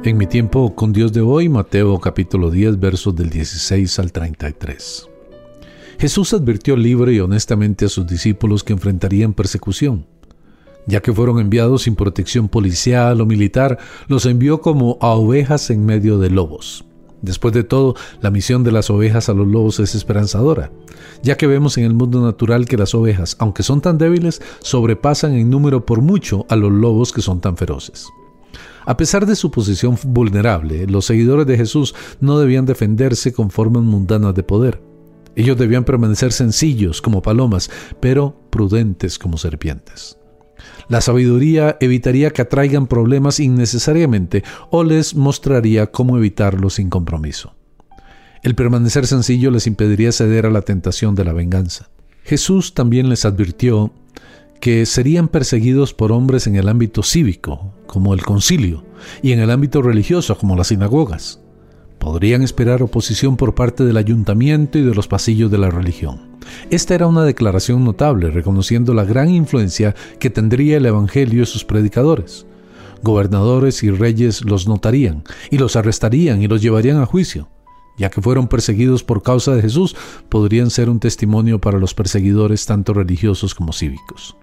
En mi tiempo con Dios de hoy, Mateo capítulo 10, versos del 16 al 33. Jesús advirtió libre y honestamente a sus discípulos que enfrentarían persecución. Ya que fueron enviados sin protección policial o militar, los envió como a ovejas en medio de lobos. Después de todo, la misión de las ovejas a los lobos es esperanzadora, ya que vemos en el mundo natural que las ovejas, aunque son tan débiles, sobrepasan en número por mucho a los lobos que son tan feroces. A pesar de su posición vulnerable, los seguidores de Jesús no debían defenderse con formas mundanas de poder. Ellos debían permanecer sencillos como palomas, pero prudentes como serpientes. La sabiduría evitaría que atraigan problemas innecesariamente o les mostraría cómo evitarlos sin compromiso. El permanecer sencillo les impediría ceder a la tentación de la venganza. Jesús también les advirtió que serían perseguidos por hombres en el ámbito cívico, como el concilio, y en el ámbito religioso, como las sinagogas. Podrían esperar oposición por parte del ayuntamiento y de los pasillos de la religión. Esta era una declaración notable, reconociendo la gran influencia que tendría el Evangelio y sus predicadores. Gobernadores y reyes los notarían, y los arrestarían y los llevarían a juicio. Ya que fueron perseguidos por causa de Jesús, podrían ser un testimonio para los perseguidores tanto religiosos como cívicos.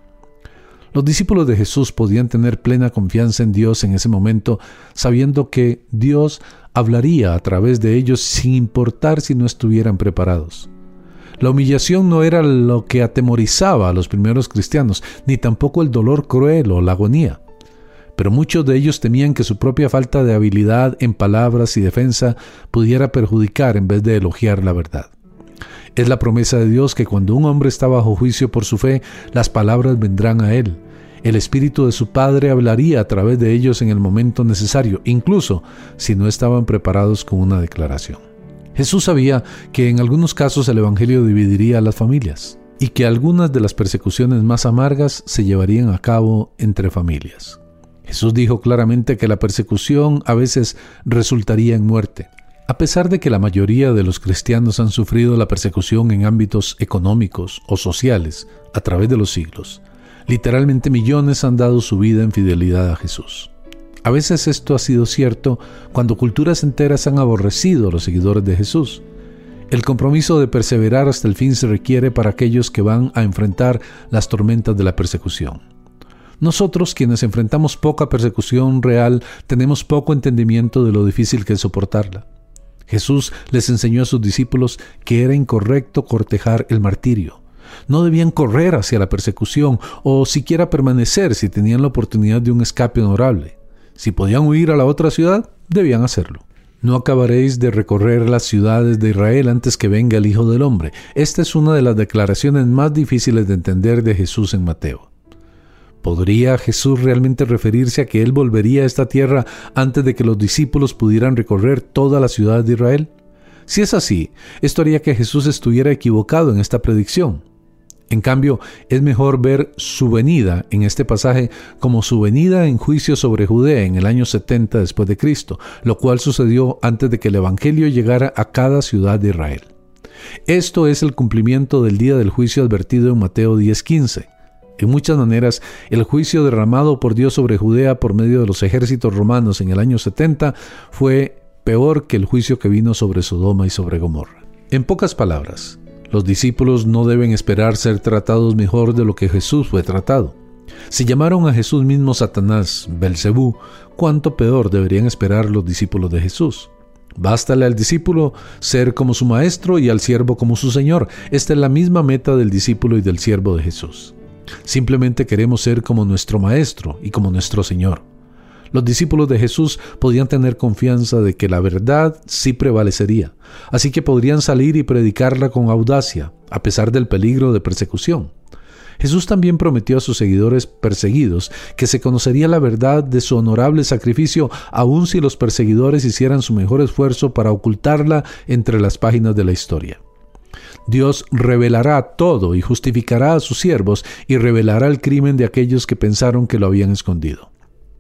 Los discípulos de Jesús podían tener plena confianza en Dios en ese momento, sabiendo que Dios hablaría a través de ellos sin importar si no estuvieran preparados. La humillación no era lo que atemorizaba a los primeros cristianos, ni tampoco el dolor cruel o la agonía. Pero muchos de ellos temían que su propia falta de habilidad en palabras y defensa pudiera perjudicar en vez de elogiar la verdad. Es la promesa de Dios que cuando un hombre está bajo juicio por su fe, las palabras vendrán a él. El Espíritu de su Padre hablaría a través de ellos en el momento necesario, incluso si no estaban preparados con una declaración. Jesús sabía que en algunos casos el Evangelio dividiría a las familias y que algunas de las persecuciones más amargas se llevarían a cabo entre familias. Jesús dijo claramente que la persecución a veces resultaría en muerte. A pesar de que la mayoría de los cristianos han sufrido la persecución en ámbitos económicos o sociales a través de los siglos, literalmente millones han dado su vida en fidelidad a Jesús. A veces esto ha sido cierto cuando culturas enteras han aborrecido a los seguidores de Jesús. El compromiso de perseverar hasta el fin se requiere para aquellos que van a enfrentar las tormentas de la persecución. Nosotros, quienes enfrentamos poca persecución real, tenemos poco entendimiento de lo difícil que es soportarla. Jesús les enseñó a sus discípulos que era incorrecto cortejar el martirio. No debían correr hacia la persecución o siquiera permanecer si tenían la oportunidad de un escape honorable. Si podían huir a la otra ciudad, debían hacerlo. No acabaréis de recorrer las ciudades de Israel antes que venga el Hijo del Hombre. Esta es una de las declaraciones más difíciles de entender de Jesús en Mateo. ¿Podría Jesús realmente referirse a que Él volvería a esta tierra antes de que los discípulos pudieran recorrer toda la ciudad de Israel? Si es así, esto haría que Jesús estuviera equivocado en esta predicción. En cambio, es mejor ver su venida en este pasaje como su venida en juicio sobre Judea en el año 70 después de Cristo, lo cual sucedió antes de que el Evangelio llegara a cada ciudad de Israel. Esto es el cumplimiento del día del juicio advertido en Mateo 10:15. En muchas maneras, el juicio derramado por Dios sobre Judea por medio de los ejércitos romanos en el año 70 fue peor que el juicio que vino sobre Sodoma y sobre Gomorra. En pocas palabras, los discípulos no deben esperar ser tratados mejor de lo que Jesús fue tratado. Si llamaron a Jesús mismo Satanás, Belcebú, ¿cuánto peor deberían esperar los discípulos de Jesús? Bástale al discípulo ser como su maestro y al siervo como su señor. Esta es la misma meta del discípulo y del siervo de Jesús. Simplemente queremos ser como nuestro Maestro y como nuestro Señor. Los discípulos de Jesús podían tener confianza de que la verdad sí prevalecería, así que podrían salir y predicarla con audacia, a pesar del peligro de persecución. Jesús también prometió a sus seguidores perseguidos que se conocería la verdad de su honorable sacrificio, aun si los perseguidores hicieran su mejor esfuerzo para ocultarla entre las páginas de la historia. Dios revelará todo y justificará a sus siervos y revelará el crimen de aquellos que pensaron que lo habían escondido.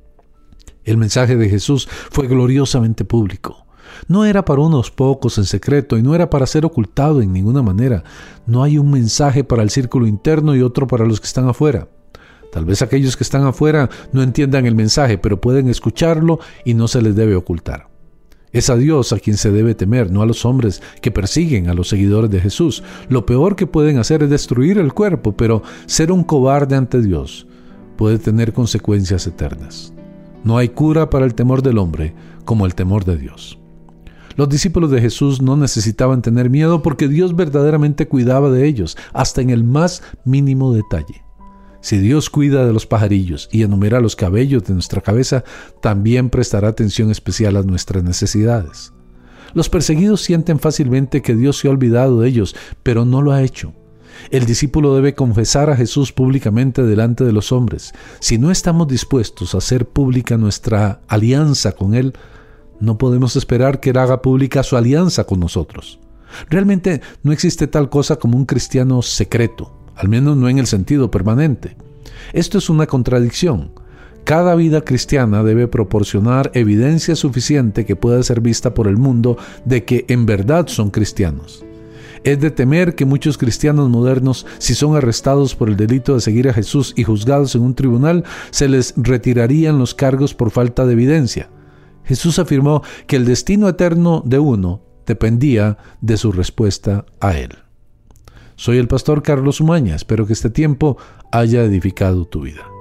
El mensaje de Jesús fue gloriosamente público. No era para unos pocos en secreto y no era para ser ocultado en ninguna manera. No hay un mensaje para el círculo interno y otro para los que están afuera. Tal vez aquellos que están afuera no entiendan el mensaje, pero pueden escucharlo y no se les debe ocultar. Es a Dios a quien se debe temer, no a los hombres que persiguen a los seguidores de Jesús. Lo peor que pueden hacer es destruir el cuerpo, pero ser un cobarde ante Dios puede tener consecuencias eternas. No hay cura para el temor del hombre como el temor de Dios. Los discípulos de Jesús no necesitaban tener miedo porque Dios verdaderamente cuidaba de ellos, hasta en el más mínimo detalle. Si Dios cuida de los pajarillos y enumera los cabellos de nuestra cabeza, también prestará atención especial a nuestras necesidades. Los perseguidos sienten fácilmente que Dios se ha olvidado de ellos, pero no lo ha hecho. El discípulo debe confesar a Jesús públicamente delante de los hombres. Si no estamos dispuestos a hacer pública nuestra alianza con Él, no podemos esperar que Él haga pública su alianza con nosotros. Realmente no existe tal cosa como un cristiano secreto, al menos no en el sentido permanente. Esto es una contradicción. Cada vida cristiana debe proporcionar evidencia suficiente que pueda ser vista por el mundo de que en verdad son cristianos. Es de temer que muchos cristianos modernos, si son arrestados por el delito de seguir a Jesús y juzgados en un tribunal, se les retirarían los cargos por falta de evidencia. Jesús afirmó que el destino eterno de uno dependía de su respuesta a Él. Soy el pastor Carlos Umaña. Espero que este tiempo haya edificado tu vida.